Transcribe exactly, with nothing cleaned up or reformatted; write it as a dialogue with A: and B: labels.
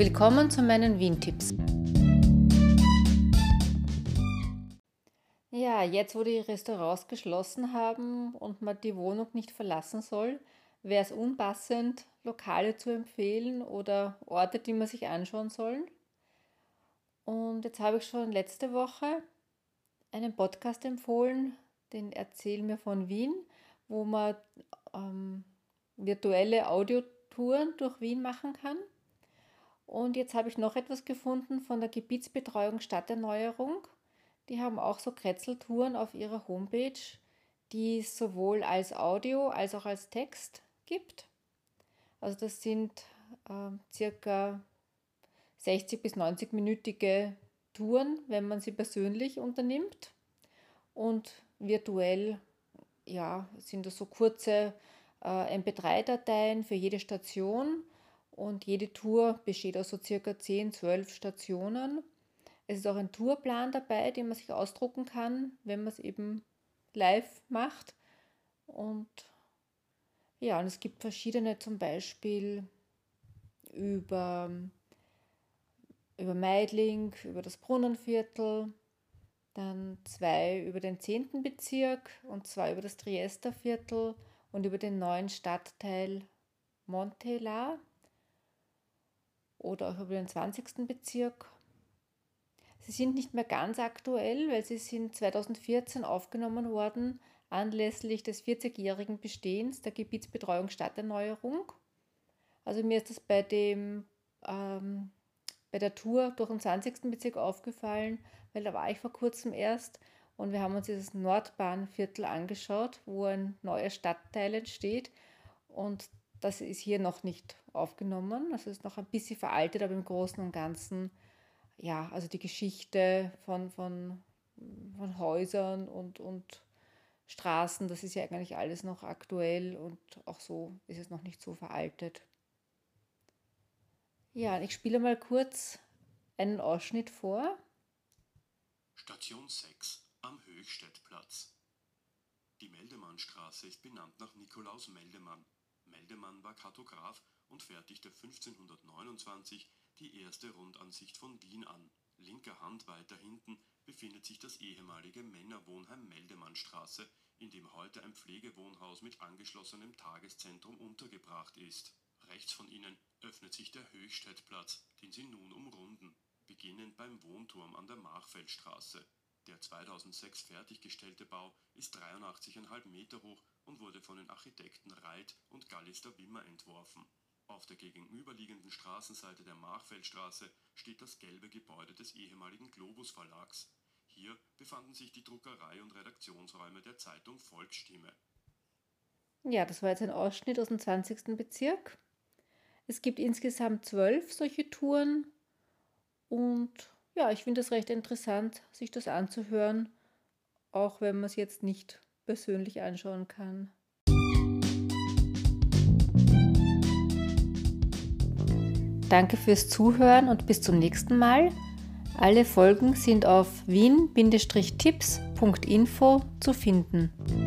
A: Willkommen zu meinen Wien-Tipps. Ja, jetzt wo die Restaurants geschlossen haben und man die Wohnung nicht verlassen soll, wäre es unpassend, Lokale zu empfehlen oder Orte, die man sich anschauen soll. Und jetzt habe ich schon letzte Woche einen Podcast empfohlen, den Erzähl mir von Wien, wo man ähm, virtuelle Audiotouren durch Wien machen kann. Und jetzt habe ich noch etwas gefunden von der Gebietsbetreuung Stadterneuerung. Die haben auch so Kretzeltouren auf ihrer Homepage, die es sowohl als Audio als auch als Text gibt. Also das sind äh, circa sechzig bis neunzig-minütige Touren, wenn man sie persönlich unternimmt. Und virtuell ja, sind das so kurze äh, M P drei Dateien für jede Station. Und jede Tour besteht aus so circa zehn, zwölf Stationen. Es ist auch ein Tourplan dabei, den man sich ausdrucken kann, wenn man es eben live macht. Und ja, und es gibt verschiedene, zum Beispiel über, über Meidling, über das Brunnenviertel, dann zwei über den zehnten Bezirk und zwei über das Triester Viertel und über den neuen Stadtteil Montela oder auch über den zwanzigsten Bezirk. Sie sind nicht mehr ganz aktuell, weil sie sind zweitausendvierzehn aufgenommen worden, anlässlich des vierzigjährigen Bestehens der Gebietsbetreuung Stadterneuerung. Also mir ist das bei, dem, ähm, bei der Tour durch den zwanzigsten Bezirk aufgefallen, weil da war ich vor kurzem erst und wir haben uns dieses Nordbahnviertel angeschaut, wo ein neuer Stadtteil entsteht und das ist hier noch nicht aufgenommen. Das ist noch ein bisschen veraltet, aber im Großen und Ganzen, ja, also die Geschichte von, von, von Häusern und, und Straßen, das ist ja eigentlich alles noch aktuell und auch so ist es noch nicht so veraltet. Ja, ich spiele mal kurz einen Ausschnitt vor.
B: Station sechs am Höchstädtplatz. Die Meldemannstraße ist benannt nach Nikolaus Meldemann. Meldemann war Kartograf und fertigte fünfzehnhundertneunundzwanzig die erste Rundansicht von Wien an. Linker Hand weiter hinten befindet sich das ehemalige Männerwohnheim Meldemannstraße, in dem heute ein Pflegewohnhaus mit angeschlossenem Tageszentrum untergebracht ist. Rechts von ihnen öffnet sich der Höchstädtplatz, den sie nun umrunden, beginnend beim Wohnturm an der Machfeldstraße. Der zweitausendsechs fertiggestellte Bau ist dreiundachtzig Komma fünf Meter hoch und wurde von den Architekten Reit und Gallister Wimmer entworfen. Auf der gegenüberliegenden Straßenseite der Machfeldstraße steht das gelbe Gebäude des ehemaligen Globus Verlags. Hier befanden sich die Druckerei und Redaktionsräume der Zeitung Volksstimme.
A: Ja, das war jetzt ein Ausschnitt aus dem zwanzigsten Bezirk. Es gibt insgesamt zwölf solche Touren und ja, ich finde es recht interessant, sich das anzuhören, auch wenn man es jetzt nicht persönlich anschauen kann. Danke fürs Zuhören und bis zum nächsten Mal. Alle Folgen sind auf wien Bindestrich tipps Punkt info zu finden.